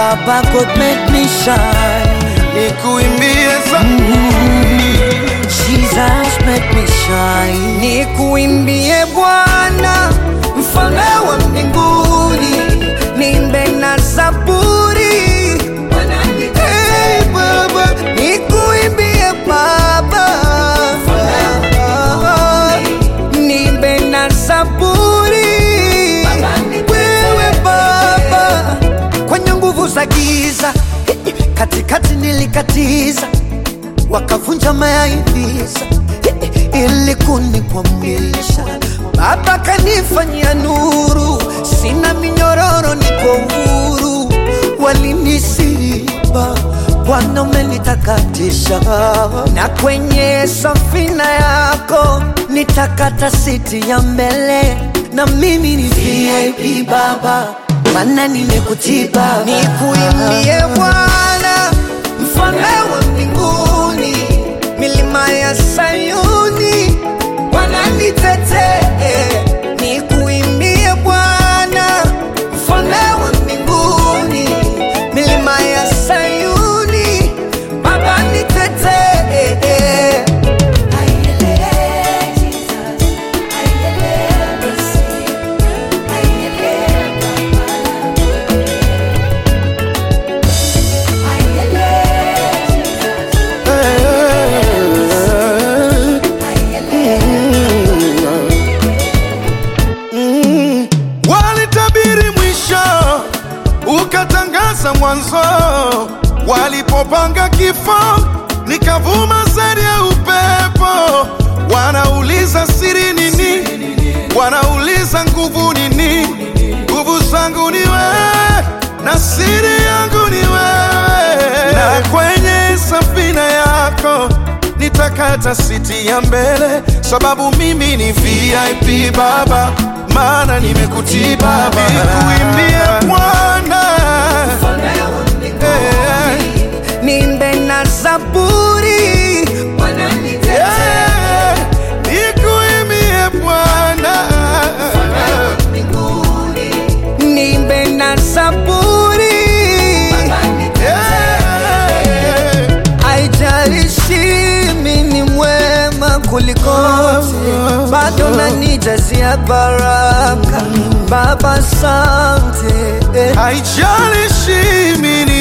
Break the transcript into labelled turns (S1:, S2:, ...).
S1: Baba God make me shine.
S2: Nikuimbie
S1: Jesus make me shine. Nikuimbie Bwana mfalme wa mbinguni, niimbe na zaburi. Hey Baba, nikuimbie Baba, niimbe na zaburi. Wewe Baba, kwenye nguvu za giza katikati nilikatiza, wakavunja mayaivisa ili kunikwamisha. Baba kanifanyia nuru, sina minyororo, niko huru. Walinisiba, Bwana umenitakatisha, na kwenye safina yako nitakata siti ya mbele. Na mimi ni VIP Baba, maana nimekutii Baba. Nikuimbie Bwana mfalme wa mbinguni, milima ya Sayuni wananitetee. Nikuimbie Bwana mfalme wa mbinguni, milima ya Sayuni Baba nitetee.
S2: Ukatangaza mwanzo, walipopanga kifo nikavuma zaidi ya upepo. Wanauliza siri nini, wanauliza nguvu nini. Nguvu zangu ni wewe na siri yangu ni wewe, na kwenye safina yako nitakata siti ya mbele, sababu mimi ni VIP Baba, maana nimekutii Baba. Nikuimbie Bwana
S1: niimbe na zaburi.
S2: Nikuimbie Bwana
S1: niimbe na zaburi. Haijalishi mimi ni mwema kulikoti, bado unanijazia baraka Baba, asante.
S2: haijalishi mimi